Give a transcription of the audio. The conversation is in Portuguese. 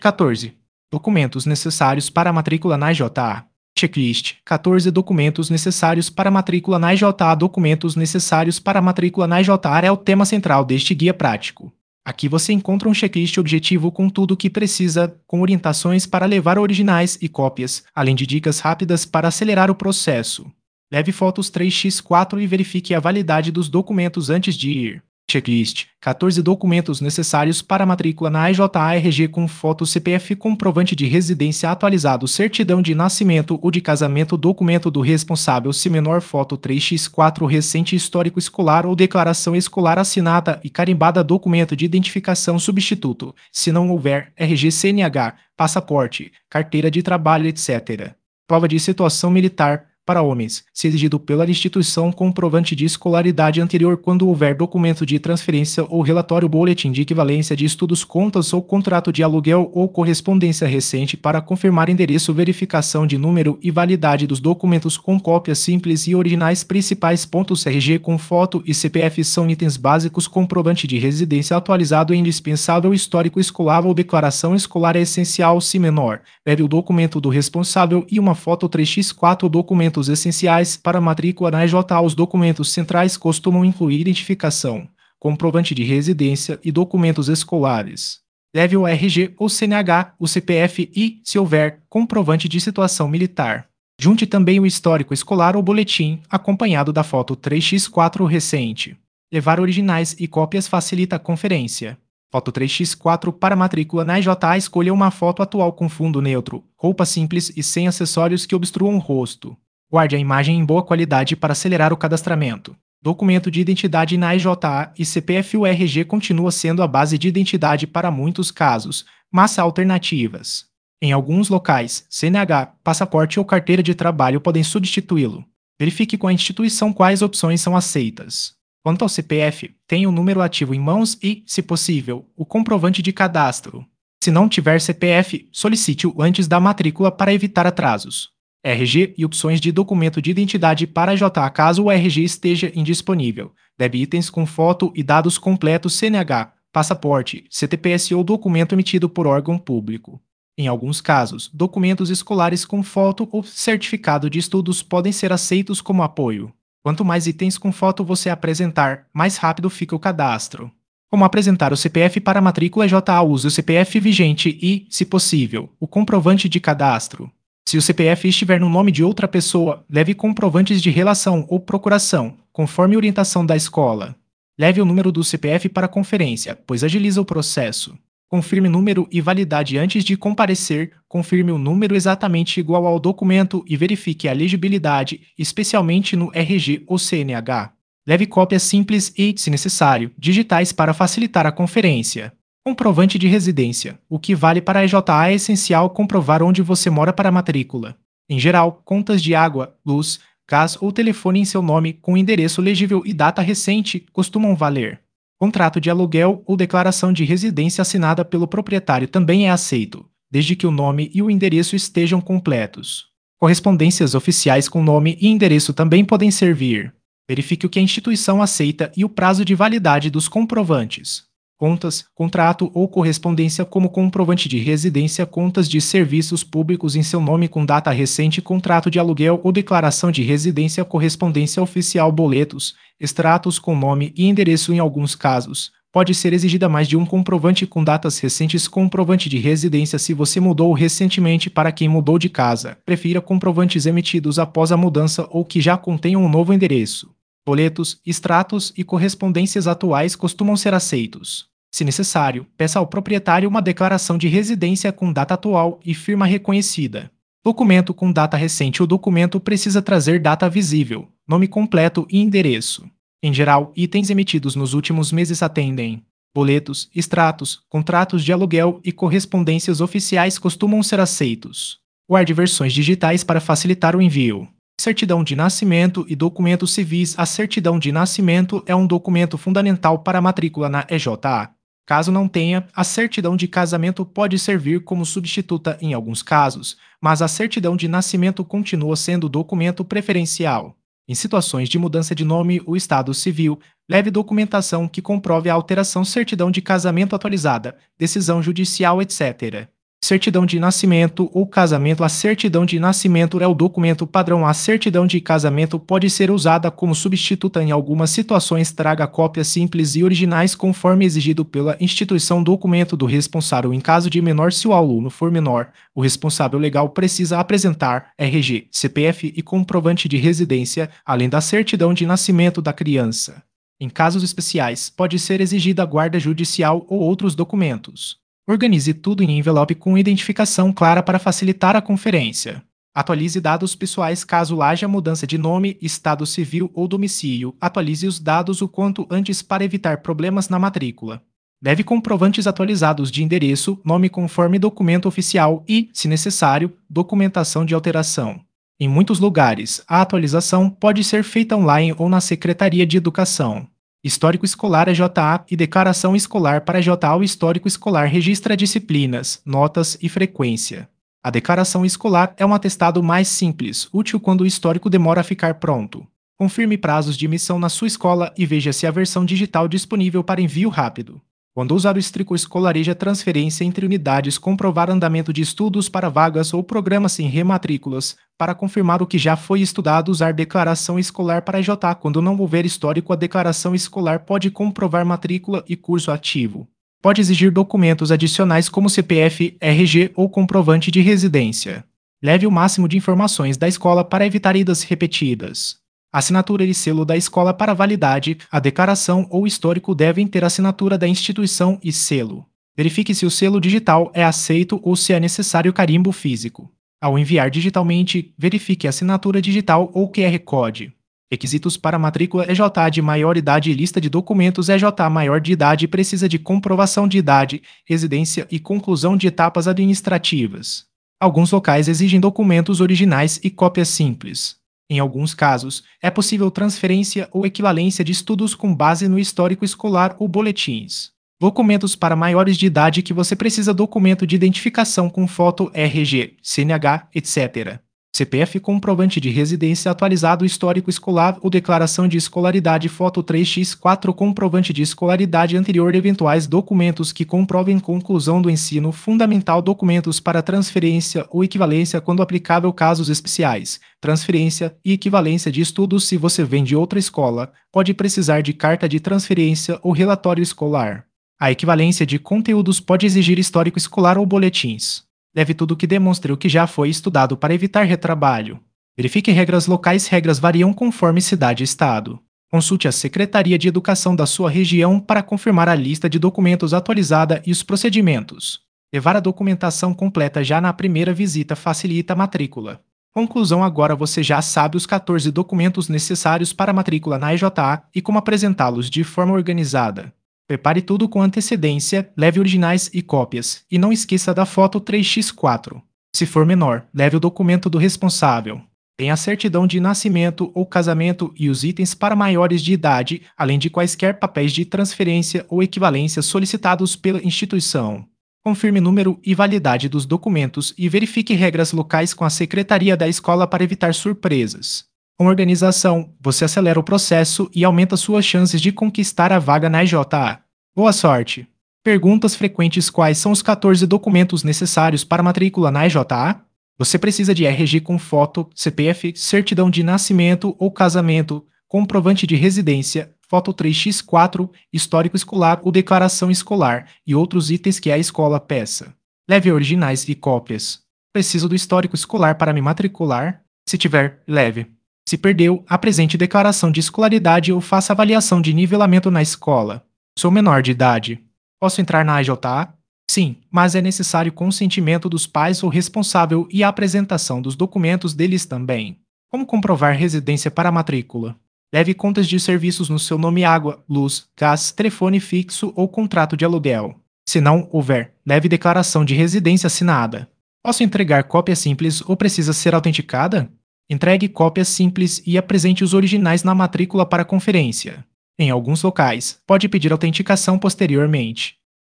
14. Documentos necessários para a matrícula na EJA. Checklist. 14 documentos necessários para a matrícula na EJA. Documentos necessários para a matrícula na EJA é o tema central deste guia prático. Aqui você encontra um checklist objetivo com tudo o que precisa, com orientações para levar originais e cópias, além de dicas rápidas para acelerar o processo. Leve fotos 3x4 e verifique a validade dos documentos antes de ir. Checklist. 14 documentos necessários para a matrícula na EJA-RG com foto CPF, comprovante de residência atualizado, certidão de nascimento ou de casamento, documento do responsável se menor, foto 3x4 recente, histórico escolar ou declaração escolar assinada e carimbada, documento de identificação substituto, se não houver, RG, CNH, passaporte, carteira de trabalho, etc. Prova de situação militar. Para homens, se exigido pela instituição, comprovante de escolaridade anterior quando houver documento de transferência ou relatório, boletim de equivalência de estudos, contas ou contrato de aluguel ou correspondência recente para confirmar endereço, verificação de número e validade dos documentos com cópias simples e originais principais. RG com foto e CPF são itens básicos. Comprovante de residência atualizado é indispensável. Histórico escolar ou declaração escolar é essencial se menor. Leve o documento do responsável e uma foto 3x4. Documentos essenciais para a matrícula na EJA. Os documentos centrais costumam incluir identificação, comprovante de residência e documentos escolares. Leve o RG ou CNH, o CPF e, se houver, comprovante de situação militar. Junte também o histórico escolar ou boletim, acompanhado da foto 3x4 recente. Levar originais e cópias facilita a conferência. Foto 3x4 para matrícula na EJA. Escolha uma foto atual com fundo neutro, roupa simples e sem acessórios que obstruam o rosto. Guarde a imagem em boa qualidade para acelerar o cadastramento. Documento de identidade na EJA e CPF. O RG continua sendo a base de identidade para muitos casos, mas há alternativas. Em alguns locais, CNH, passaporte ou carteira de trabalho podem substituí-lo. Verifique com a instituição quais opções são aceitas. Quanto ao CPF, tenha o número ativo em mãos e, se possível, o comprovante de cadastro. Se não tiver CPF, solicite-o antes da matrícula para evitar atrasos. RG e opções de documento de identidade para EJA caso o RG esteja indisponível. Deve itens com foto e dados completos, CNH, passaporte, CTPS ou documento emitido por órgão público. Em alguns casos, documentos escolares com foto ou certificado de estudos podem ser aceitos como apoio. Quanto mais itens com foto você apresentar, mais rápido fica o cadastro. Como apresentar o CPF para a matrícula EJA? Use o CPF vigente e, se possível, o comprovante de cadastro. Se o CPF estiver no nome de outra pessoa, leve comprovantes de relação ou procuração, conforme orientação da escola. Leve o número do CPF para a conferência, pois agiliza o processo. Confirme número e validade antes de comparecer, confirme o número exatamente igual ao documento e verifique a legibilidade, especialmente no RG ou CNH. Leve cópias simples e, se necessário, digitais para facilitar a conferência. Comprovante de residência. O que vale para a EJA é essencial comprovar onde você mora para a matrícula. Em geral, contas de água, luz, gás ou telefone em seu nome com endereço legível e data recente costumam valer. Contrato de aluguel ou declaração de residência assinada pelo proprietário também é aceito, desde que o nome e o endereço estejam completos. Correspondências oficiais com nome e endereço também podem servir. Verifique o que a instituição aceita e o prazo de validade dos comprovantes. Contas, contrato ou correspondência como comprovante de residência, contas de serviços públicos em seu nome com data recente, contrato de aluguel ou declaração de residência, correspondência oficial, boletos, extratos com nome e endereço em alguns casos. Pode ser exigida mais de um comprovante com datas recentes, comprovante de residência se você mudou recentemente. Para quem mudou de casa, prefira comprovantes emitidos após a mudança ou que já contenham um novo endereço. Boletos, extratos e correspondências atuais costumam ser aceitos. Se necessário, peça ao proprietário uma declaração de residência com data atual e firma reconhecida. Documento com data recente. O documento precisa trazer data visível, nome completo e endereço. Em geral, itens emitidos nos últimos meses atendem. Boletos, extratos, contratos de aluguel e correspondências oficiais costumam ser aceitos. Guarde versões digitais para facilitar o envio. Certidão de nascimento e documentos civis. A certidão de nascimento é um documento fundamental para a matrícula na EJA. Caso não tenha, a certidão de casamento pode servir como substituta em alguns casos, mas a certidão de nascimento continua sendo o documento preferencial. Em situações de mudança de nome ou estado civil, leve documentação que comprove a alteração, certidão de casamento atualizada, decisão judicial, etc. Certidão de nascimento ou casamento. A certidão de nascimento é o documento padrão. A certidão de casamento pode ser usada como substituta em algumas situações. Traga cópias simples e originais conforme exigido pela instituição. Documento do responsável. Em caso de menor, se o aluno for menor, o responsável legal precisa apresentar RG, CPF e comprovante de residência, além da certidão de nascimento da criança. Em casos especiais, pode ser exigida a guarda judicial ou outros documentos. Organize tudo em envelope com identificação clara para facilitar a conferência. Atualize dados pessoais caso haja mudança de nome, estado civil ou domicílio. Atualize os dados o quanto antes para evitar problemas na matrícula. Leve comprovantes atualizados de endereço, nome conforme documento oficial e, se necessário, documentação de alteração. Em muitos lugares, a atualização pode ser feita online ou na Secretaria de Educação. Histórico escolar é JA e declaração escolar para JA. O histórico escolar registra disciplinas, notas e frequência. A declaração escolar é um atestado mais simples, útil quando o histórico demora a ficar pronto. Confirme prazos de emissão na sua escola e veja se a versão digital disponível para envio rápido. Quando usar o histórico escolareja transferência entre unidades, comprovar andamento de estudos para vagas ou programas sem rematrículas. Para confirmar o que já foi estudado, usar declaração escolar para JA. Quando não houver histórico, a declaração escolar pode comprovar matrícula e curso ativo. Pode exigir documentos adicionais como CPF, RG ou comprovante de residência. Leve o máximo de informações da escola para evitar idas repetidas. Assinatura e selo da escola para validade. A declaração ou histórico devem ter assinatura da instituição e selo. Verifique se o selo digital é aceito ou se é necessário carimbo físico. Ao enviar digitalmente, verifique a assinatura digital ou QR Code. Requisitos para matrícula EJA de maior idade e lista de documentos EJA maior de idade precisa de comprovação de idade, residência e conclusão de etapas administrativas. Alguns locais exigem documentos originais e cópias simples. Em alguns casos, é possível transferência ou equivalência de estudos com base no histórico escolar ou boletins. Documentos para maiores de idade que você precisa: documento de identificação com foto, RG, CNH, etc. CPF, comprovante de residência atualizado, histórico escolar ou declaração de escolaridade, foto 3x4, comprovante de escolaridade anterior, eventuais documentos que comprovem conclusão do ensino fundamental, documentos para transferência ou equivalência quando aplicável, casos especiais, transferência e equivalência de estudos. Se você vem de outra escola, pode precisar de carta de transferência ou relatório escolar. A equivalência de conteúdos pode exigir histórico escolar ou boletins. Leve tudo que demonstre o que já foi estudado para evitar retrabalho. Verifique regras locais. Regras variam conforme cidade e estado. Consulte a Secretaria de Educação da sua região para confirmar a lista de documentos atualizada e os procedimentos. Levar a documentação completa já na primeira visita facilita a matrícula. Conclusão: agora você já sabe os 14 documentos necessários para a matrícula na EJA e como apresentá-los de forma organizada. Prepare tudo com antecedência, leve originais e cópias, e não esqueça da foto 3x4. Se for menor, leve o documento do responsável. Tenha a certidão de nascimento ou casamento e os itens para maiores de idade, além de quaisquer papéis de transferência ou equivalência solicitados pela instituição. Confirme número e validade dos documentos e verifique regras locais com a secretaria da escola para evitar surpresas. Com organização, você acelera o processo e aumenta suas chances de conquistar a vaga na EJA. Boa sorte! Perguntas frequentes: quais são os 14 documentos necessários para matrícula na EJA? Você precisa de RG com foto, CPF, certidão de nascimento ou casamento, comprovante de residência, foto 3x4, histórico escolar ou declaração escolar e outros itens que a escola peça. Leve originais e cópias. Preciso do histórico escolar para me matricular? Se tiver, leve. Se perdeu, apresente declaração de escolaridade ou faça avaliação de nivelamento na escola. Sou menor de idade. Posso entrar na EJA? Sim, mas é necessário consentimento dos pais ou responsável e a apresentação dos documentos deles também. Como comprovar residência para a matrícula? Leve contas de serviços no seu nome: água, luz, gás, telefone fixo ou contrato de aluguel. Se não houver, leve declaração de residência assinada. Posso entregar cópia simples ou precisa ser autenticada? Entregue cópias simples e apresente os originais na matrícula para conferência. Em alguns locais, pode pedir autenticação posteriormente.